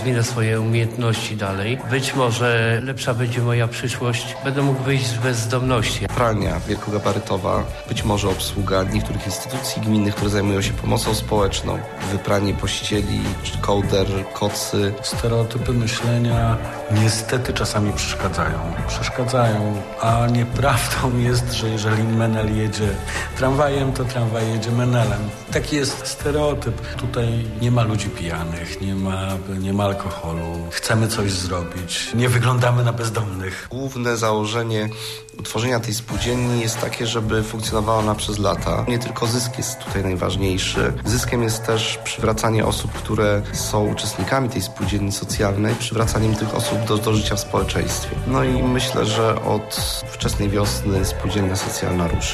rozwinę swoje umiejętności dalej. Być może lepsza będzie moja przyszłość. Będę mógł wyjść z bezdomności. Pralnia wielkogabarytowa, być może obsługa niektórych instytucji gminnych, które zajmują się pomocą społeczną, wypranie pościeli, kołder, kocy. Stereotypy myślenia niestety czasami przeszkadzają, a nieprawdą jest, że jeżeli menel jedzie tramwajem, to tramwaj jedzie menelem. Taki jest stereotyp. Tutaj nie ma ludzi pijanych, nie ma alkoholu. Chcemy coś zrobić, nie wyglądamy na bezdomnych. Główne założenie utworzenia tej spółdzielni jest takie, żeby funkcjonowała ona przez lata. Nie tylko zysk jest tutaj najważniejszy. Zyskiem jest też przywracanie osób, które są uczestnikami tej spółdzielni socjalnej, przywracaniem tych osób do życia w społeczeństwie. No i myślę, że od wczesnej wiosny spółdzielnia socjalna ruszy.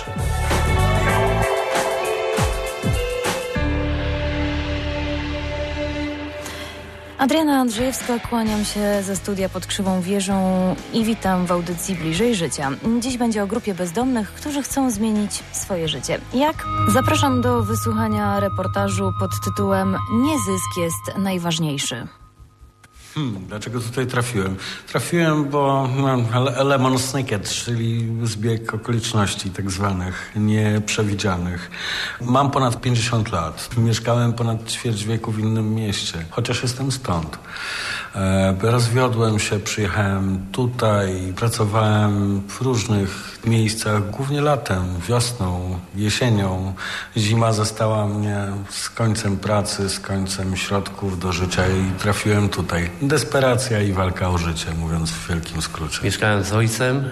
Adriana Andrzejewska, kłaniam się ze studia pod Krzywą Wieżą i witam w audycji Bliżej Życia. Dziś będzie o grupie bezdomnych, którzy chcą zmienić swoje życie. Jak? Zapraszam do wysłuchania reportażu pod tytułem Nie zysk jest najważniejszy. Dlaczego tutaj trafiłem? Trafiłem, bo lemon snicket, czyli zbieg okoliczności tak zwanych, nieprzewidzianych. Mam ponad 50 lat. Mieszkałem ponad ćwierć wieku w innym mieście, chociaż jestem stąd. Rozwiodłem się, przyjechałem tutaj, pracowałem w różnych miejscach, głównie latem, wiosną, jesienią. Zima zastała mnie z końcem pracy, z końcem środków do życia i trafiłem tutaj. Desperacja i walka o życie, mówiąc w wielkim skrócie. Mieszkałem z ojcem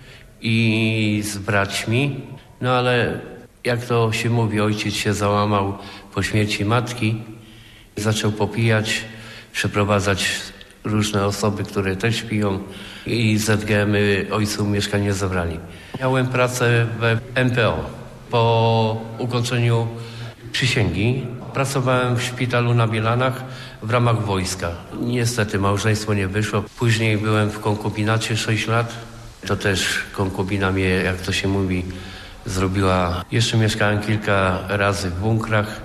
i z braćmi, no ale jak to się mówi, ojciec się załamał po śmierci matki, zaczął popijać, przeprowadzać różne osoby, które też piją i ZGM-y ojcu mieszkanie zabrali. Miałem pracę w MPO. Po ukończeniu przysięgi pracowałem w szpitalu na Bielanach w ramach wojska. Niestety małżeństwo nie wyszło. Później byłem w konkubinacie 6 lat. To też konkubina mnie, jak to się mówi, zrobiła. Jeszcze mieszkałem kilka razy w bunkrach.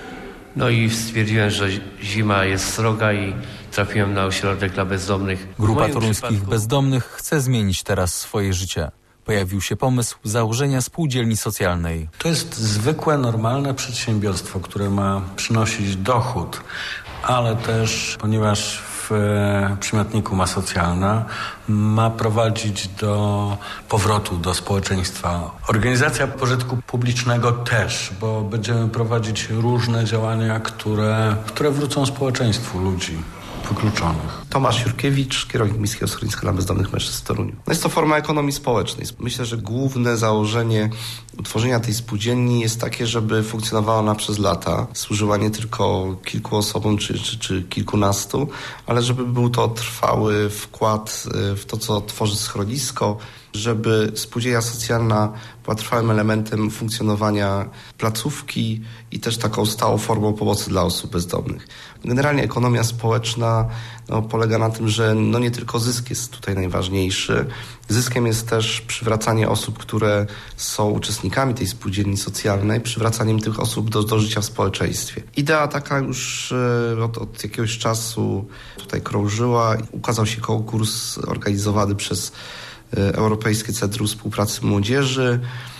No i stwierdziłem, że zima jest sroga i trafiłem na ośrodek dla bezdomnych. Grupa toruńskich bezdomnych chce zmienić teraz swoje życie. Pojawił się pomysł założenia spółdzielni socjalnej. To jest zwykłe, normalne przedsiębiorstwo, które ma przynosić dochód, ale też, ponieważ w przymiotniku ma socjalna, ma prowadzić do powrotu do społeczeństwa. Organizacja pożytku publicznego też, bo będziemy prowadzić różne działania, które wrócą społeczeństwu ludzi wykluczonych. Tomasz Jurkiewicz, kierownik Miejskiego Schroniska dla Bezdomnych Mężczyzn w Toruniu. No jest to forma ekonomii społecznej. Myślę, że główne założenie utworzenia tej spółdzielni jest takie, żeby funkcjonowała ona przez lata. Służyła nie tylko kilku osobom czy kilkunastu, ale żeby był to trwały wkład w to, co tworzy schronisko, żeby spółdzielnia socjalna była trwałym elementem funkcjonowania placówki i też taką stałą formą pomocy dla osób bezdomnych. Generalnie ekonomia społeczna polega na tym, że nie tylko zysk jest tutaj najważniejszy. Zyskiem jest też przywracanie osób, które są uczestnikami tej spółdzielni socjalnej, przywracaniem tych osób do życia w społeczeństwie. Idea taka już od jakiegoś czasu tutaj krążyła. Ukazał się konkurs organizowany przez Europejskie Centrum Współpracy Młodzieży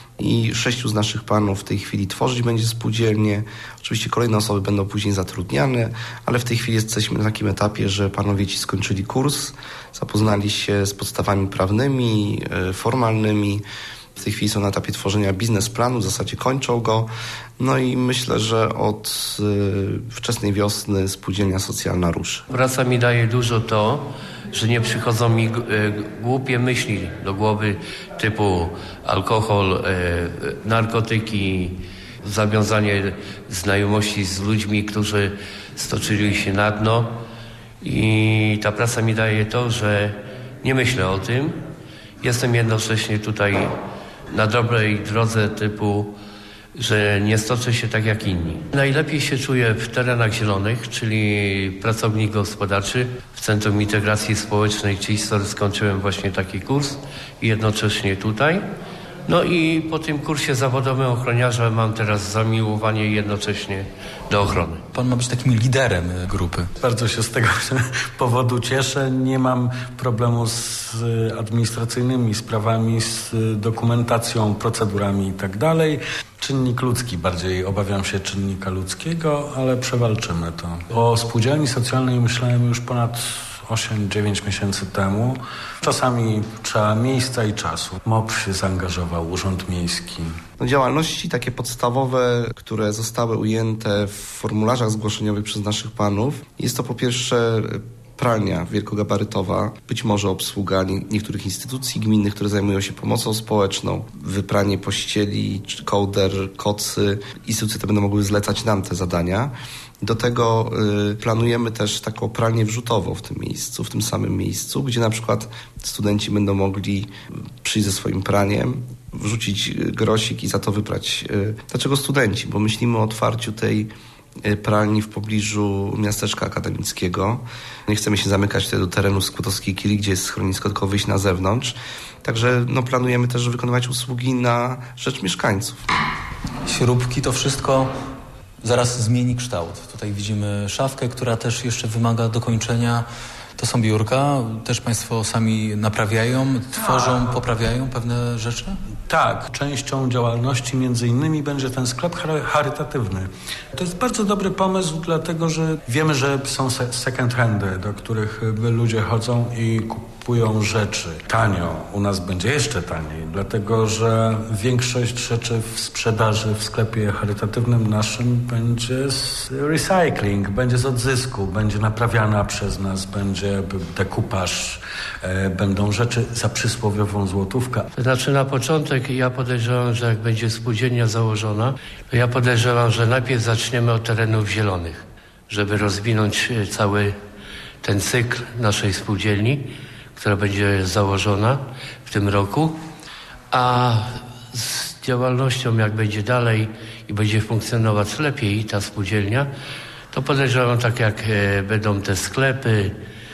i 6 z naszych panów w tej chwili tworzyć będzie spółdzielnię. Oczywiście kolejne osoby będą później zatrudniane, ale w tej chwili jesteśmy na takim etapie, że panowie ci skończyli kurs, zapoznali się z podstawami prawnymi, formalnymi. W tej chwili są na etapie tworzenia biznesplanu, w zasadzie kończą go. No i myślę, że od wczesnej wiosny spółdzielnia socjalna ruszy. Praca mi daje dużo to, że nie przychodzą mi głupie myśli do głowy typu alkohol, narkotyki, zawiązanie znajomości z ludźmi, którzy stoczyli się na dno. I ta praca mi daje to, że nie myślę o tym. Jestem jednocześnie tutaj na dobrej drodze typu, że nie stoczę się tak jak inni. Najlepiej się czuję w terenach zielonych, czyli pracownik gospodarczy w Centrum Integracji Społecznej Cistor. Skończyłem właśnie taki kurs i jednocześnie tutaj. No i po tym kursie zawodowym ochroniarza mam teraz zamiłowanie jednocześnie do ochrony. Pan ma być takim liderem grupy. Bardzo się z tego powodu cieszę. Nie mam problemu z administracyjnymi sprawami, z dokumentacją, procedurami i tak dalej. Czynnik ludzki, bardziej obawiam się czynnika ludzkiego, ale przewalczymy to. O spółdzielni socjalnej myślałem już ponad 8-9 miesięcy temu. Czasami trzeba miejsca i czasu. MOP się zaangażował, Urząd Miejski. Działalności takie podstawowe, które zostały ujęte w formularzach zgłoszeniowych przez naszych panów, jest to po pierwsze pralnia wielkogabarytowa, być może obsługa niektórych instytucji gminnych, które zajmują się pomocą społeczną, wypranie pościeli, kołder, kocy. Instytucje te będą mogły zlecać nam te zadania. Do tego planujemy też taką pralnię wrzutową w tym miejscu, w tym samym miejscu, gdzie na przykład studenci będą mogli przyjść ze swoim praniem, wrzucić grosik i za to wyprać. Dlaczego studenci? Bo myślimy o otwarciu tej pralni w pobliżu miasteczka akademickiego. Nie chcemy się zamykać tutaj do terenu Skłodowskiej Kili, gdzie jest schronisko, tylko wyjść na zewnątrz. Także planujemy też wykonywać usługi na rzecz mieszkańców. Śrubki, to wszystko zaraz zmieni kształt. Tutaj widzimy szafkę, która też jeszcze wymaga dokończenia. To są biurka. Też Państwo sami naprawiają, tworzą, poprawiają pewne rzeczy? Tak, częścią działalności między innymi będzie ten sklep charytatywny. To jest bardzo dobry pomysł, dlatego że wiemy, że są second handy, do których ludzie chodzą i kupują rzeczy tanio. U nas będzie jeszcze taniej, dlatego że większość rzeczy w sprzedaży w sklepie charytatywnym naszym będzie z recycling, będzie z odzysku, będzie naprawiana przez nas, będzie dekupaż, będą rzeczy za przysłowiową złotówkę. To znaczy na początek ja podejrzewam, że jak będzie spółdzielnia założona, to ja podejrzewam, że najpierw zaczniemy od terenów zielonych, żeby rozwinąć cały ten cykl naszej spółdzielni, która będzie założona w tym roku, a z działalnością jak będzie dalej i będzie funkcjonować lepiej ta spółdzielnia, to podejrzewam tak jak będą te sklepy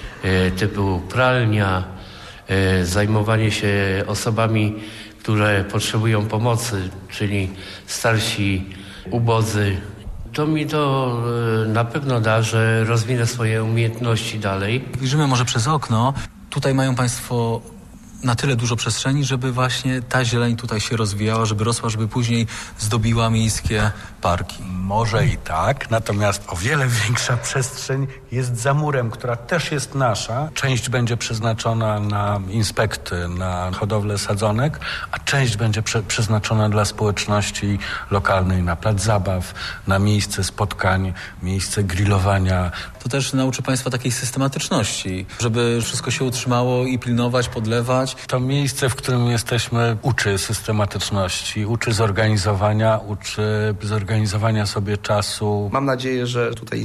typu pralnia, zajmowanie się osobami, które potrzebują pomocy, czyli starsi, ubodzy. To mi to na pewno da, że rozwinę swoje umiejętności dalej. Wyjrzymy może przez okno. Tutaj mają Państwo na tyle dużo przestrzeni, żeby właśnie ta zieleń tutaj się rozwijała, żeby rosła, żeby później zdobiła miejskie parki. Może i tak, natomiast o wiele większa przestrzeń jest za murem, która też jest nasza. Część będzie przeznaczona na inspekty, na hodowlę sadzonek, a część będzie przeznaczona dla społeczności lokalnej, na plac zabaw, na miejsce spotkań, miejsce grillowania. To też nauczy Państwa takiej systematyczności, żeby wszystko się utrzymało i pilnować, podlewać. To miejsce, w którym jesteśmy, uczy systematyczności, uczy zorganizowania, uczy zorganizowania sobie czasu. Mam nadzieję, że tutaj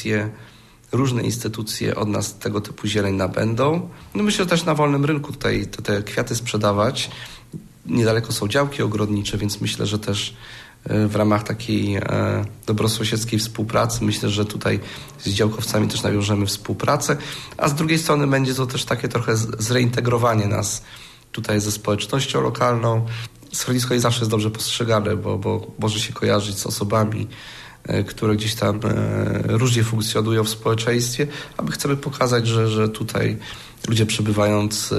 różne instytucje od nas tego typu zieleń nabędą. Myślę, że też na wolnym rynku tutaj te kwiaty sprzedawać. Niedaleko są działki ogrodnicze, więc myślę, że też w ramach takiej dobrosąsiedzkiej współpracy myślę, że tutaj z działkowcami też nawiążemy współpracę, a z drugiej strony będzie to też takie trochę zreintegrowanie nas tutaj ze społecznością lokalną. Schronisko nie zawsze jest dobrze postrzegane, bo może się kojarzyć z osobami, które gdzieś tam różnie funkcjonują w społeczeństwie, a my chcemy pokazać, że tutaj ludzie przebywając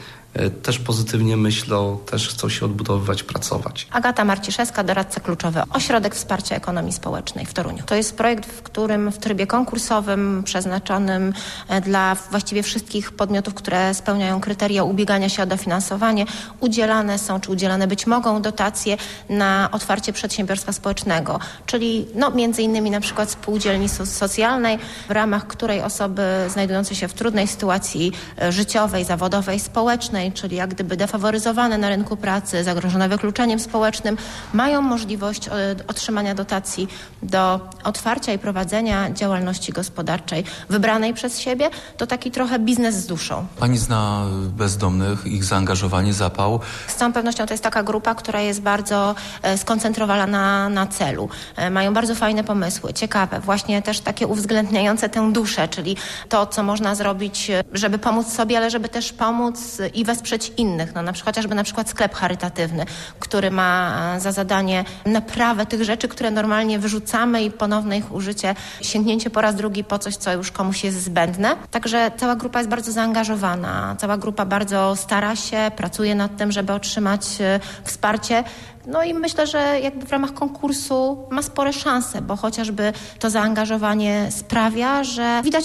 też pozytywnie myślą, też chcą się odbudowywać, pracować. Agata Marciszewska, doradca kluczowy, Ośrodek Wsparcia Ekonomii Społecznej w Toruniu. To jest projekt, w którym w trybie konkursowym przeznaczonym dla właściwie wszystkich podmiotów, które spełniają kryteria ubiegania się o dofinansowanie, udzielane są, czy udzielane być mogą dotacje na otwarcie przedsiębiorstwa społecznego, czyli między innymi na przykład spółdzielni socjalnej, w ramach której osoby znajdujące się w trudnej sytuacji życiowej, zawodowej, społecznej, czyli jak gdyby defaworyzowane na rynku pracy, zagrożone wykluczeniem społecznym, mają możliwość otrzymania dotacji do otwarcia i prowadzenia działalności gospodarczej wybranej przez siebie. To taki trochę biznes z duszą. Pani zna bezdomnych, ich zaangażowanie, zapał. Z całą pewnością to jest taka grupa, która jest bardzo skoncentrowana na celu. Mają bardzo fajne pomysły, ciekawe, właśnie też takie uwzględniające tę duszę, czyli to, co można zrobić, żeby pomóc sobie, ale żeby też pomóc i wesprzeć innych. No, chociażby na przykład sklep charytatywny, który ma za zadanie naprawę tych rzeczy, które normalnie wyrzucamy i ponowne ich użycie, sięgnięcie po raz drugi po coś, co już komuś jest zbędne. Także cała grupa jest bardzo zaangażowana, cała grupa bardzo stara się, pracuje nad tym, żeby otrzymać wsparcie. No i myślę, że jakby w ramach konkursu ma spore szanse, bo chociażby to zaangażowanie sprawia, że widać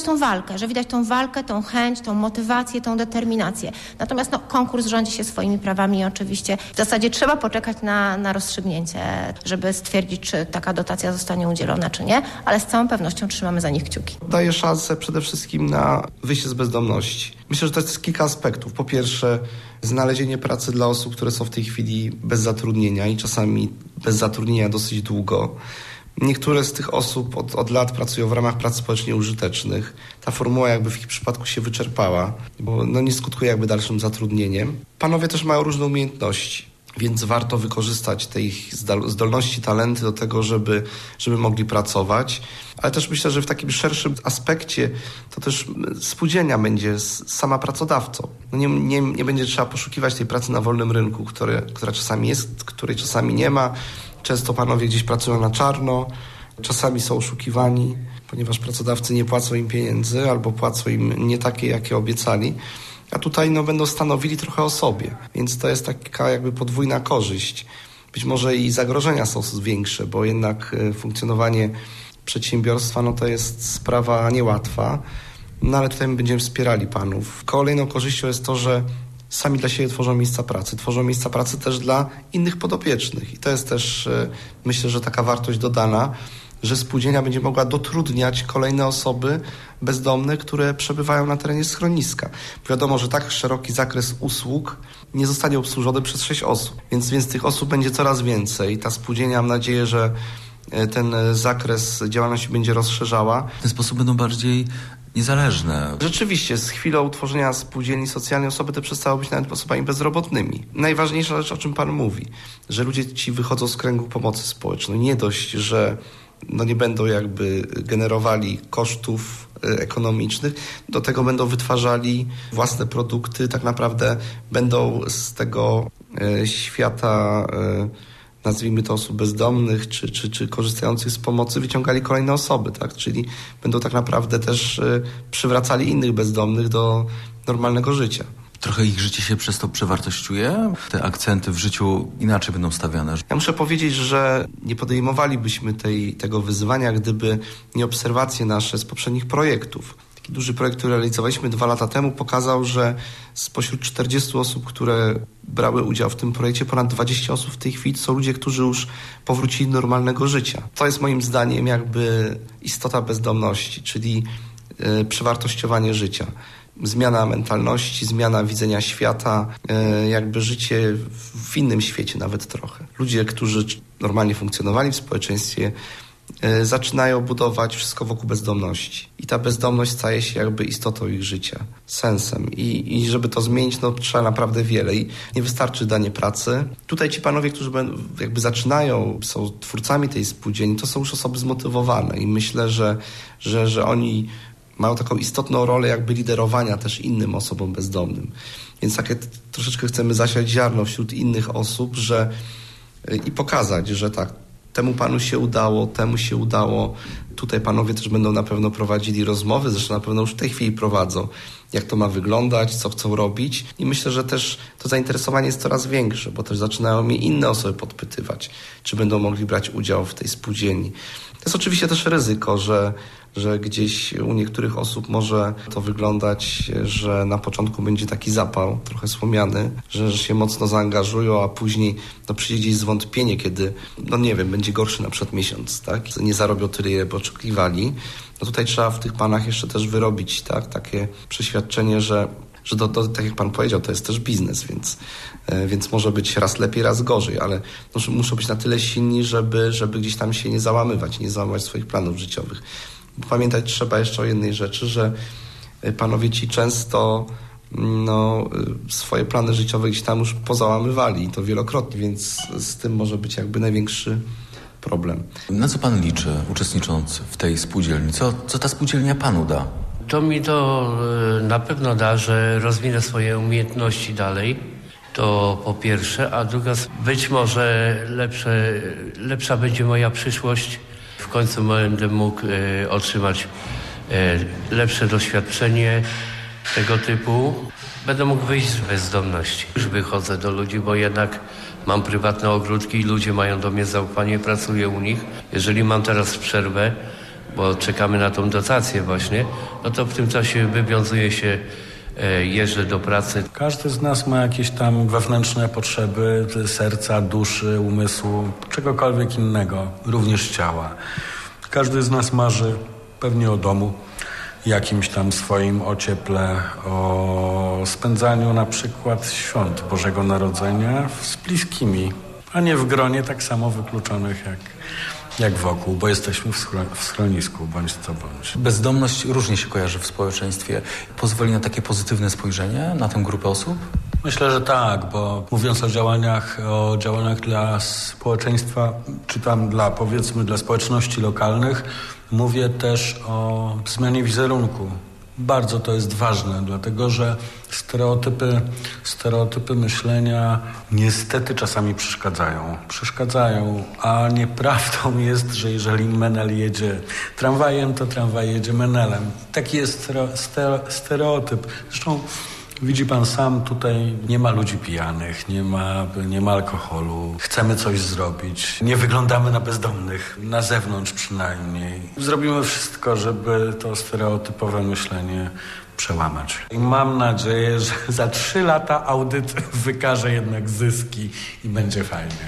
tą walkę, tą chęć, tą motywację, tą determinację. Natomiast konkurs rządzi się swoimi prawami i oczywiście w zasadzie trzeba poczekać na rozstrzygnięcie, żeby stwierdzić, czy taka dotacja zostanie udzielona, czy nie, ale z całą pewnością trzymamy za nich kciuki. Daje szansę przede wszystkim na wyjście z bezdomności. Myślę, że to jest kilka aspektów. Po pierwsze, znalezienie pracy dla osób, które są w tej chwili bez zatrudnienia i czasami bez zatrudnienia dosyć długo. Niektóre z tych osób od lat pracują w ramach prac społecznie użytecznych. Ta formuła jakby w ich przypadku się wyczerpała, bo nie skutkuje jakby dalszym zatrudnieniem. Panowie też mają różne umiejętności, więc warto wykorzystać te ich zdolności, talenty do tego, żeby mogli pracować. Ale też myślę, że w takim szerszym aspekcie to też spółdzielnia będzie sama pracodawcą. Nie będzie trzeba poszukiwać tej pracy na wolnym rynku, która czasami jest, której czasami nie ma. Często panowie gdzieś pracują na czarno, czasami są oszukiwani, ponieważ pracodawcy nie płacą im pieniędzy albo płacą im nie takie, jakie obiecali. A tutaj będą stanowili trochę o sobie, więc to jest taka jakby podwójna korzyść. Być może i zagrożenia są większe, bo jednak funkcjonowanie przedsiębiorstwa to jest sprawa niełatwa, ale tutaj my będziemy wspierali panów. Kolejną korzyścią jest to, że sami dla siebie tworzą miejsca pracy też dla innych podopiecznych i to jest też, myślę, że taka wartość dodana, że spółdzielnia będzie mogła dotrudniać kolejne osoby bezdomne, które przebywają na terenie schroniska. Wiadomo, że tak szeroki zakres usług nie zostanie obsłużony przez 6 osób, więc tych osób będzie coraz więcej. Ta spółdzielnia, mam nadzieję, że ten zakres działalności będzie rozszerzała. W ten sposób będą bardziej niezależne. Rzeczywiście, z chwilą utworzenia spółdzielni socjalnej osoby te przestały być nawet osobami bezrobotnymi. Najważniejsza rzecz, o czym pan mówi, że ludzie ci wychodzą z kręgu pomocy społecznej. Nie dość, że nie będą jakby generowali kosztów ekonomicznych, do tego będą wytwarzali własne produkty, tak naprawdę będą z tego świata, nazwijmy to osób bezdomnych, czy korzystających z pomocy, wyciągali kolejne osoby, tak? Czyli będą tak naprawdę też przywracali innych bezdomnych do normalnego życia. Trochę ich życie się przez to przewartościuje? Te akcenty w życiu inaczej będą stawiane? Ja muszę powiedzieć, że nie podejmowalibyśmy tego wyzwania, gdyby nie obserwacje nasze z poprzednich projektów. Taki duży projekt, który realizowaliśmy 2 lata temu, pokazał, że spośród 40 osób, które brały udział w tym projekcie, ponad 20 osób w tej chwili są ludzie, którzy już powrócili do normalnego życia. To jest moim zdaniem jakby istota bezdomności, czyli przewartościowanie życia. Zmiana mentalności, zmiana widzenia świata, jakby życie w innym świecie nawet trochę. Ludzie, którzy normalnie funkcjonowali w społeczeństwie, zaczynają budować wszystko wokół bezdomności. I ta bezdomność staje się jakby istotą ich życia, sensem. I żeby to zmienić, trzeba naprawdę wiele. I nie wystarczy danie pracy. Tutaj ci panowie, którzy jakby zaczynają, są twórcami tej spółdzielni, to są już osoby zmotywowane. I myślę, że oni mają taką istotną rolę jakby liderowania też innym osobom bezdomnym. Więc takie troszeczkę chcemy zasiać ziarno wśród innych osób, i pokazać, że tak, temu panu się udało, temu się udało. Tutaj panowie też będą na pewno prowadzili rozmowy, zresztą na pewno już w tej chwili prowadzą, jak to ma wyglądać, co chcą robić. I myślę, że też to zainteresowanie jest coraz większe, bo też zaczynają mnie inne osoby podpytywać, czy będą mogli brać udział w tej spółdzielni. To jest oczywiście też ryzyko, że gdzieś u niektórych osób może to wyglądać, że na początku będzie taki zapał, trochę słomiany, że się mocno zaangażują, a później przyjdzie gdzieś zwątpienie, kiedy, będzie gorszy na przykład miesiąc, tak? Nie zarobią tyle, ile by oczekiwali. Tutaj trzeba w tych panach jeszcze też wyrobić, tak? Takie przeświadczenie, że tak jak pan powiedział, to jest też biznes, więc może być raz lepiej, raz gorzej, ale muszą być na tyle silni, żeby gdzieś tam się nie załamywać swoich planów życiowych. Pamiętać trzeba jeszcze o jednej rzeczy, że panowie ci często swoje plany życiowe gdzieś tam już pozałamywali i to wielokrotnie, więc z tym może być jakby największy problem. Na co pan liczy, uczestnicząc w tej spółdzielni? Co ta spółdzielnia panu da? To mi to na pewno da, że rozwinę swoje umiejętności dalej. To po pierwsze, a druga, być może lepsza będzie moja przyszłość. W końcu będę mógł otrzymać lepsze doświadczenie tego typu. Będę mógł wyjść z bezdomności. Już wychodzę do ludzi, bo jednak mam prywatne ogródki i ludzie mają do mnie zaufanie, pracuję u nich. Jeżeli mam teraz przerwę, bo czekamy na tą dotację właśnie, no to w tym czasie wywiązuję się, jeżdżę do pracy. Każdy z nas ma jakieś tam wewnętrzne potrzeby serca, duszy, umysłu, czegokolwiek innego, również ciała. Każdy z nas marzy pewnie o domu, jakimś tam swoim, o cieple, o spędzaniu na przykład świąt Bożego Narodzenia z bliskimi, a nie w gronie tak samo wykluczonych jak wokół, bo jesteśmy w schronisku, bądź co bądź. Bezdomność różnie się kojarzy w społeczeństwie. Pozwoli na takie pozytywne spojrzenie na tę grupę osób? Myślę, że tak, bo mówiąc o działaniach dla społeczeństwa, czy tam dla społeczności lokalnych, mówię też o zmianie wizerunku. Bardzo to jest ważne, dlatego że stereotypy myślenia niestety czasami przeszkadzają, a nieprawdą jest, że jeżeli menel jedzie tramwajem, to tramwaj jedzie menelem. Taki jest stereotyp. Zresztą widzi pan sam, tutaj nie ma ludzi pijanych, nie ma alkoholu. Chcemy coś zrobić. Nie wyglądamy na bezdomnych, na zewnątrz przynajmniej. Zrobimy wszystko, żeby to stereotypowe myślenie przełamać. I mam nadzieję, że za 3 lata audyt wykaże jednak zyski i będzie fajnie.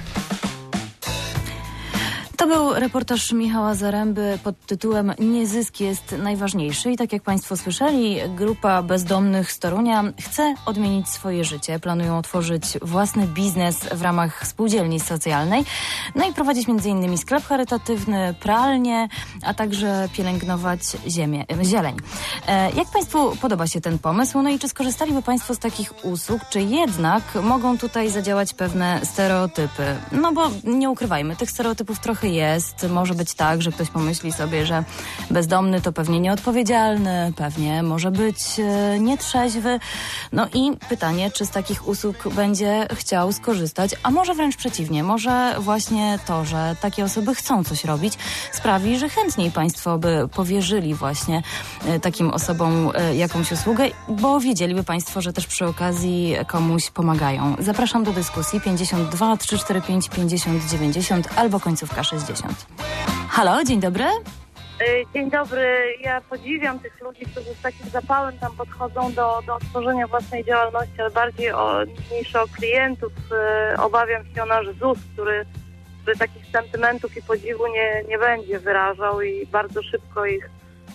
To był reportaż Michała Zaręby pod tytułem „Nie zysk jest najważniejszy” i tak jak Państwo słyszeli, grupa bezdomnych z Torunia chce odmienić swoje życie. Planują otworzyć własny biznes w ramach spółdzielni socjalnej, no i prowadzić m.in. sklep charytatywny, pralnię, a także pielęgnować zieleń. Jak Państwu podoba się ten pomysł? No i czy skorzystaliby Państwo z takich usług, czy jednak mogą tutaj zadziałać pewne stereotypy? No bo nie ukrywajmy, tych stereotypów trochę jest. Może być tak, że ktoś pomyśli sobie, że bezdomny to pewnie nieodpowiedzialny, pewnie może być nietrzeźwy. No i pytanie, czy z takich usług będzie chciał skorzystać, a może wręcz przeciwnie. Może właśnie to, że takie osoby chcą coś robić, sprawi, że chętniej Państwo by powierzyli właśnie takim osobom jakąś usługę, bo wiedzieliby Państwo, że też przy okazji komuś pomagają. Zapraszam do dyskusji 52 345 50 90 albo końcówka 60. Halo, dzień dobry. Dzień dobry. Ja podziwiam tych ludzi, którzy z takim zapałem tam podchodzą do tworzenia własnej działalności, ale bardziej niż o klientów. Obawiam się o nasz ZUS, który takich sentymentów i podziwu nie będzie wyrażał i bardzo szybko ich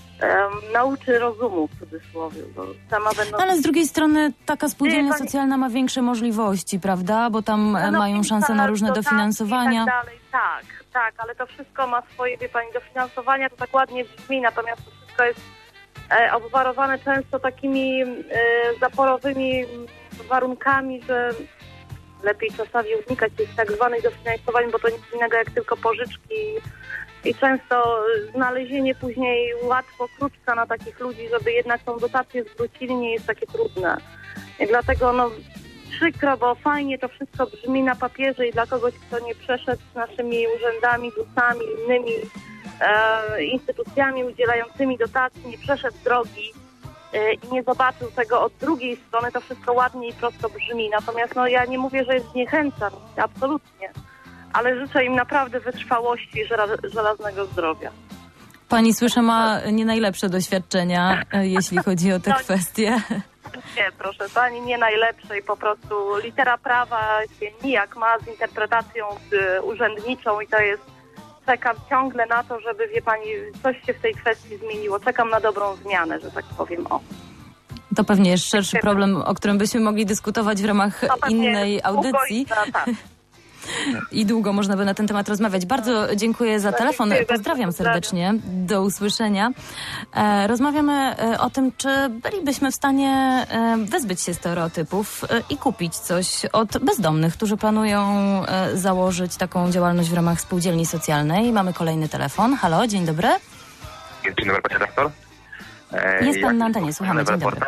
nauczy rozumu, w cudzysłowie. Bo sama będą... Ale z drugiej strony taka spółdzielnia socjalna ma większe możliwości, prawda? Bo tam mają szansę na różne dofinansowania. I tak dalej. Tak, ale to wszystko ma swoje, wie pani, dofinansowania, to tak ładnie brzmi, natomiast to wszystko jest obwarowane często takimi zaporowymi warunkami, że lepiej czasami unikać tych tak zwanych dofinansowań, bo to nic innego jak tylko pożyczki i często znalezienie później łatwo kruczka na takich ludzi, żeby jednak tą dotację zwrócili, nie jest takie trudne. I dlatego przykro, bo fajnie to wszystko brzmi na papierze i dla kogoś, kto nie przeszedł z naszymi urzędami, ZUS-ami, innymi instytucjami udzielającymi dotacji, nie przeszedł drogi i nie zobaczył tego od drugiej strony, to wszystko ładnie i prosto brzmi. Natomiast ja nie mówię, że zniechęcam, absolutnie, ale życzę im naprawdę wytrwałości i żelaznego zdrowia. Pani, słyszę, ma nie najlepsze doświadczenia, jeśli chodzi o te kwestie. Nie, proszę pani, nie najlepsze i po prostu litera prawa się nijak ma z interpretacją urzędniczą i to jest, czekam ciągle na to, żeby, wie pani, coś się w tej kwestii zmieniło. Czekam na dobrą zmianę, że tak powiem. To pewnie jest szerszy problem, o którym byśmy mogli dyskutować w ramach innej audycji. I długo można by na ten temat rozmawiać. Bardzo dziękuję za telefon. Pozdrawiam serdecznie. Do usłyszenia. Rozmawiamy o tym, czy bylibyśmy w stanie wyzbyć się stereotypów i kupić coś od bezdomnych, którzy planują założyć taką działalność w ramach spółdzielni socjalnej. Mamy kolejny telefon. Halo, dzień dobry. Dzień dobry, panie redaktor. Jest pan na antenie, słuchamy, dzień dobry.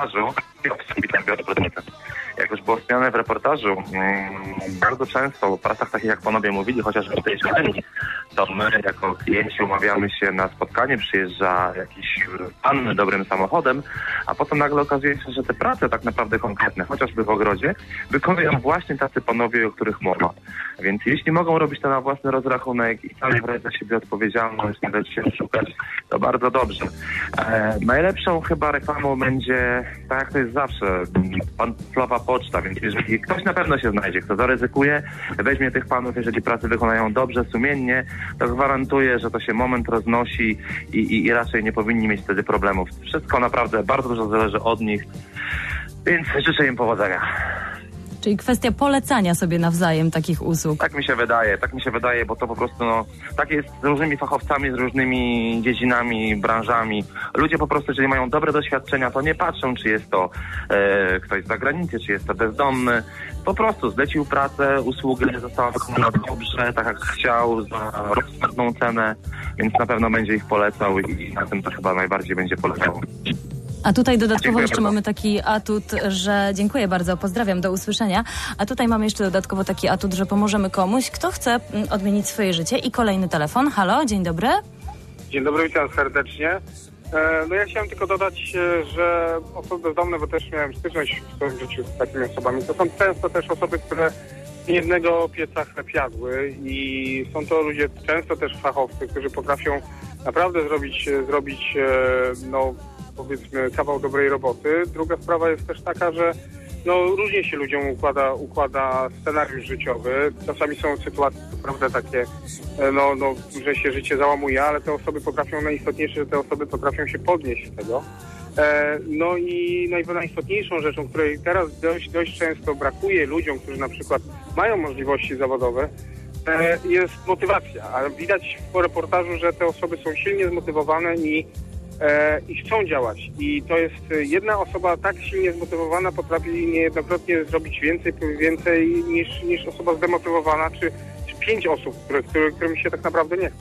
Jak już było wspomniane w reportażu, bardzo często w pracach takich, jak panowie mówili, chociażby w tej szkoleni, to my jako klienci umawiamy się na spotkanie, przyjeżdża jakiś pan dobrym samochodem, a potem nagle okazuje się, że te prace tak naprawdę konkretne, chociażby w ogrodzie, wykonują właśnie tacy panowie, o których mowa. Więc jeśli mogą robić to na własny rozrachunek i sami brać za siebie odpowiedzialność, nie dać się szukać, to bardzo dobrze. Najlepszą chyba reklamą będzie, tak jak to jest zawsze, pantoflowa poczta, więc jeżeli ktoś na pewno się znajdzie, kto zaryzykuje, weźmie tych panów, jeżeli pracę wykonają dobrze, sumiennie, to gwarantuję, że to się moment roznosi i raczej nie powinni mieć wtedy problemów. Wszystko naprawdę bardzo dużo zależy od nich, więc życzę im powodzenia. Czyli kwestia polecania sobie nawzajem takich usług. Tak mi się wydaje, bo to po prostu, tak jest z różnymi fachowcami, z różnymi dziedzinami, branżami. Ludzie po prostu, jeżeli mają dobre doświadczenia, to nie patrzą, czy jest to ktoś z zagranicy, czy jest to bezdomny. Po prostu zlecił pracę, usługę została wykonana dobrze, tak jak chciał, za rozsądną cenę, więc na pewno będzie ich polecał i na tym to chyba najbardziej będzie polegało. A tutaj dodatkowo Dziękuję jeszcze bardzo. mamy taki atut, że dziękuję bardzo, pozdrawiam, do usłyszenia. A tutaj mamy jeszcze dodatkowo taki atut, że pomożemy komuś, kto chce odmienić swoje życie. I kolejny telefon. Halo, dzień dobry. Dzień dobry, witam serdecznie. No ja chciałem tylko dodać, że osoby bezdomne, bo też miałem styczność w swoim życiu z takimi osobami, to są często też osoby, które jednego pieca chleb jadły i są to ludzie często też fachowcy, którzy potrafią naprawdę zrobić powiedzmy kawał dobrej roboty. Druga sprawa jest też taka, że różnie się ludziom układa scenariusz życiowy. Czasami są sytuacje, prawda, takie, że się życie załamuje, ale te osoby potrafią, najistotniejsze, że te osoby potrafią się podnieść z tego. I najistotniejszą rzeczą, której teraz dość często brakuje ludziom, którzy na przykład mają możliwości zawodowe, jest motywacja. A widać w reportażu, że te osoby są silnie zmotywowane i chcą działać. I to jest jedna osoba tak silnie zmotywowana, potrafi niejednokrotnie zrobić więcej niż osoba zdemotywowana, czy 5 osób, którym się tak naprawdę nie chce.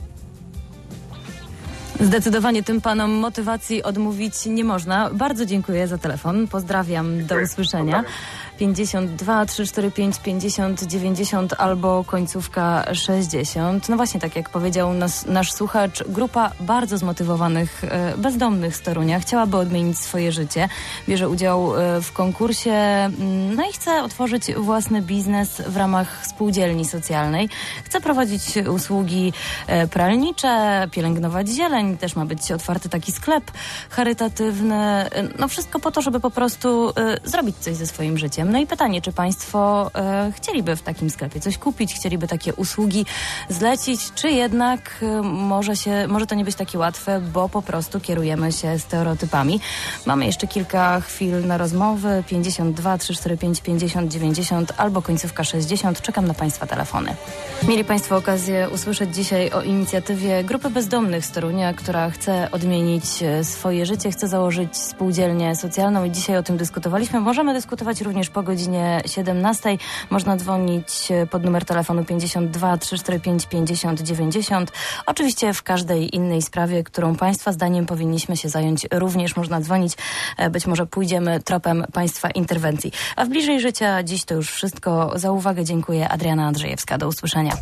Zdecydowanie tym panom motywacji odmówić nie można. Bardzo dziękuję za telefon. Pozdrawiam, do usłyszenia. 52 345 50 90 albo końcówka 60. No właśnie, tak jak powiedział nasz słuchacz, grupa bardzo zmotywowanych bezdomnych z Torunia chciałaby odmienić swoje życie. Bierze udział w konkursie, i chce otworzyć własny biznes w ramach spółdzielni socjalnej. Chce prowadzić usługi pralnicze, pielęgnować zieleń, też ma być otwarty taki sklep charytatywny. Wszystko po to, żeby po prostu zrobić coś ze swoim życiem. No i pytanie, czy państwo chcieliby w takim sklepie coś kupić, chcieliby takie usługi zlecić, czy jednak może to nie być takie łatwe, bo po prostu kierujemy się stereotypami. Mamy jeszcze kilka chwil na rozmowy. 52 345 50 90 albo końcówka 60. Czekam na państwa telefony. Mieli państwo okazję usłyszeć dzisiaj o inicjatywie Grupy Bezdomnych z Torunia, która chce odmienić swoje życie, chce założyć spółdzielnię socjalną i dzisiaj o tym dyskutowaliśmy. Możemy dyskutować również po godzinie 17. Można dzwonić pod numer telefonu 52 345 50 90. Oczywiście w każdej innej sprawie, którą państwa zdaniem powinniśmy się zająć, również można dzwonić. Być może pójdziemy tropem państwa interwencji. A w Bliżej Życia dziś to już wszystko. Za uwagę dziękuję. Adriana Andrzejewska. Do usłyszenia.